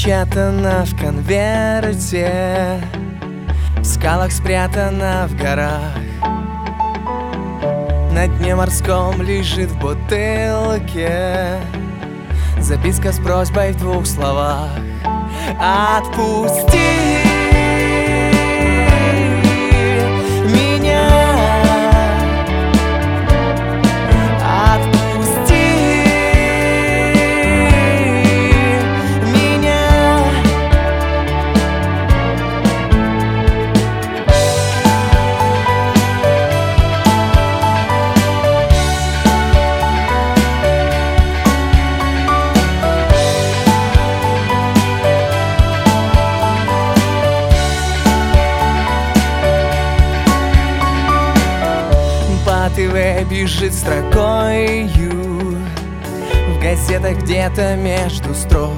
запечатана в конверте, в скалах спрятана в горах, на дне морском лежит в бутылке записка с просьбой в 2 словах: отпусти меня, отпусти меня. По ТВ бежит строкою, в газетах где-то между строк,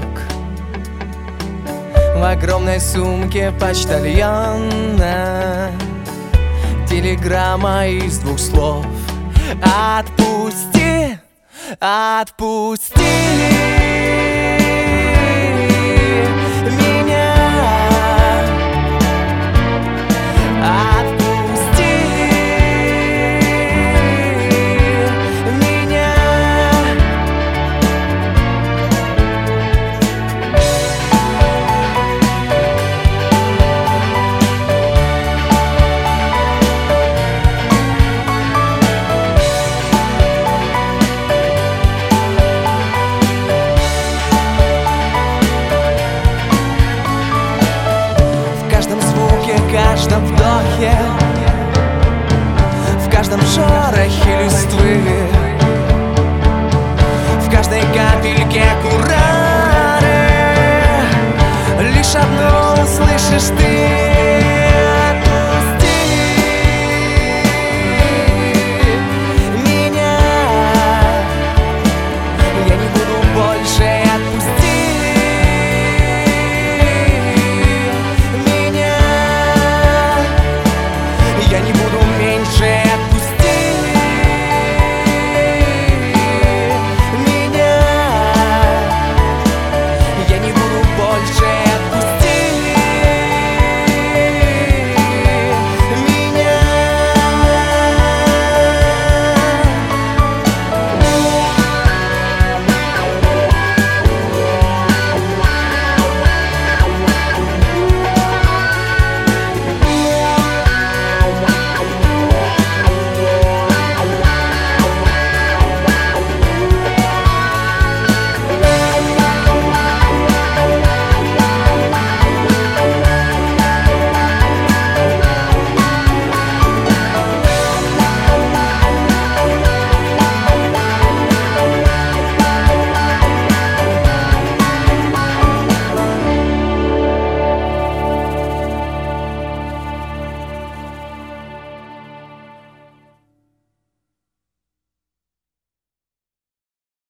в огромной сумке почтальона телеграмма из 2 слов: отпусти, отпусти меня. В каждом вдохе, в каждом шорохе листвы, в каждой капельке курары лишь одно услышишь ты.